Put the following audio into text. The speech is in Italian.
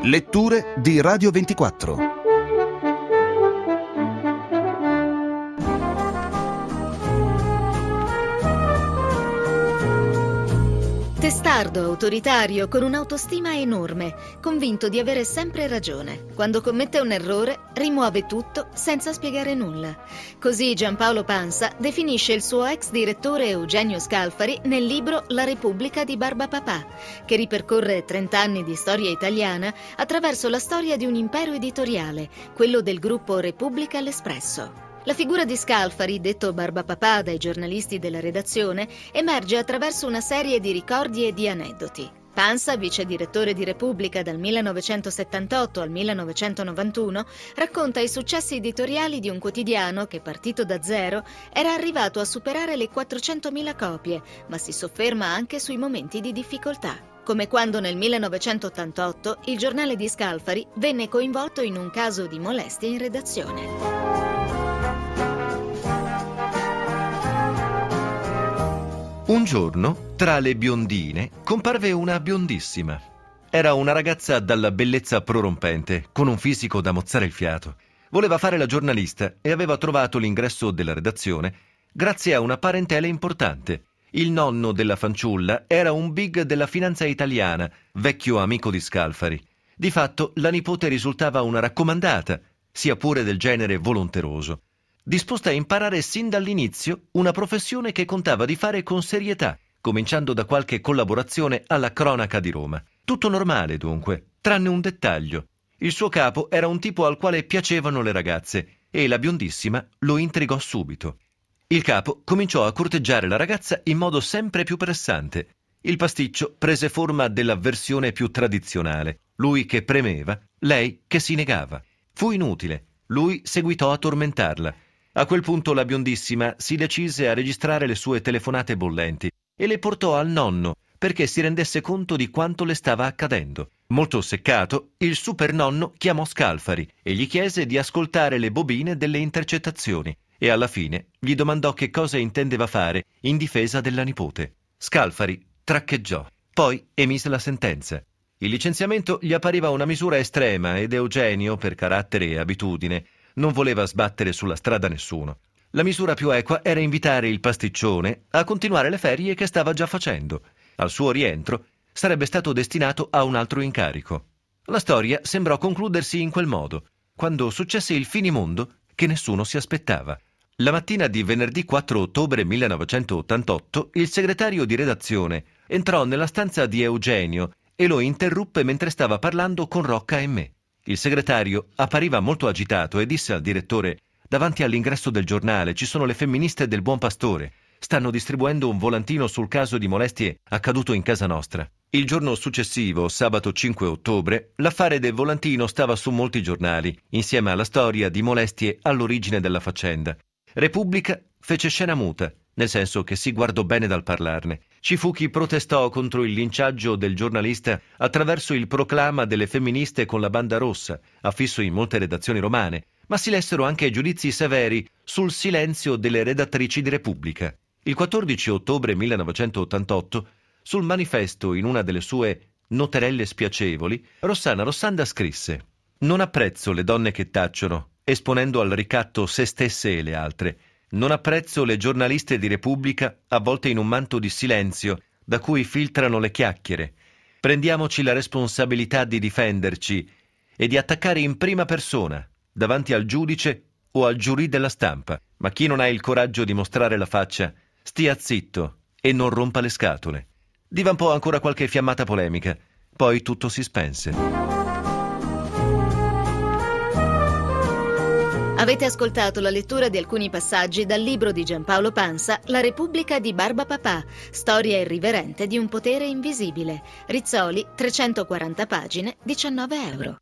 Letture di Radio 24. Testardo, autoritario, con un'autostima enorme, convinto di avere sempre ragione. Quando commette un errore, rimuove tutto senza spiegare nulla. Così Giampaolo Pansa definisce il suo ex direttore Eugenio Scalfari nel libro La Repubblica di Barba Papà, che ripercorre 30 anni di storia italiana attraverso la storia di un impero editoriale, quello del gruppo Repubblica L'Espresso. La figura di Scalfari, detto Barba Papà dai giornalisti della redazione, emerge attraverso una serie di ricordi e di aneddoti. Pansa, vice direttore di Repubblica dal 1978 al 1991, racconta i successi editoriali di un quotidiano che, partito da zero, era arrivato a superare le 400.000 copie, ma si sofferma anche sui momenti di difficoltà. Come quando nel 1988 il giornale di Scalfari venne coinvolto in un caso di molestie in redazione. Un giorno, tra le biondine, comparve una biondissima. Era una ragazza dalla bellezza prorompente, con un fisico da mozzare il fiato. Voleva fare la giornalista e aveva trovato l'ingresso della redazione grazie a una parentela importante. Il nonno della fanciulla era un big della finanza italiana, vecchio amico di Scalfari. Di fatto, la nipote risultava una raccomandata, sia pure del genere volonteroso, disposta a imparare sin dall'inizio una professione che contava di fare con serietà, cominciando da qualche collaborazione alla Cronaca di Roma. Tutto normale, dunque, tranne un dettaglio. Il suo capo era un tipo al quale piacevano le ragazze e la biondissima lo intrigò subito. Il capo cominciò a corteggiare la ragazza in modo sempre più pressante. Il pasticcio prese forma della versione più tradizionale. Lui che premeva, lei che si negava. Fu inutile. Lui seguitò a tormentarla. A quel punto la biondissima si decise a registrare le sue telefonate bollenti e le portò al nonno perché si rendesse conto di quanto le stava accadendo. Molto seccato, il super nonno chiamò Scalfari e gli chiese di ascoltare le bobine delle intercettazioni e alla fine gli domandò che cosa intendeva fare in difesa della nipote. Scalfari traccheggiò, poi emise la sentenza. Il licenziamento gli appariva una misura estrema ed Eugenio, per carattere e abitudine, non voleva sbattere sulla strada nessuno. La misura più equa era invitare il pasticcione a continuare le ferie che stava già facendo. Al suo rientro sarebbe stato destinato a un altro incarico. La storia sembrò concludersi in quel modo, quando successe il finimondo che nessuno si aspettava. La mattina di venerdì 4 ottobre 1988 il segretario di redazione entrò nella stanza di Eugenio e lo interruppe mentre stava parlando con Rocca e me. Il segretario appariva molto agitato e disse al direttore: «Davanti all'ingresso del giornale ci sono le femministe del Buon Pastore. Stanno distribuendo un volantino sul caso di molestie accaduto in casa nostra». Il giorno successivo, sabato 5 ottobre, l'affare del volantino stava su molti giornali, insieme alla storia di molestie all'origine della faccenda. Repubblica fece scena muta, nel senso che si guardò bene dal parlarne. Ci fu chi protestò contro il linciaggio del giornalista attraverso il proclama delle femministe con la banda rossa, affisso in molte redazioni romane, ma si lessero anche giudizi severi sul silenzio delle redattrici di Repubblica. Il 14 ottobre 1988, sul manifesto in una delle sue noterelle spiacevoli, Rossana Rossanda scrisse: «Non apprezzo le donne che tacciono, esponendo al ricatto se stesse e le altre. Non apprezzo le giornaliste di Repubblica avvolte in un manto di silenzio da cui filtrano le chiacchiere. Prendiamoci la responsabilità di difenderci e di attaccare in prima persona, davanti al giudice o al giurì della stampa. Ma chi non ha il coraggio di mostrare la faccia, stia zitto e non rompa le scatole». Divampò ancora qualche fiammata polemica, poi tutto si spense. Avete ascoltato la lettura di alcuni passaggi dal libro di Giampaolo Pansa, La Repubblica di Barba Papà, storia irriverente di un potere invisibile. Rizzoli, 340 pagine, €19.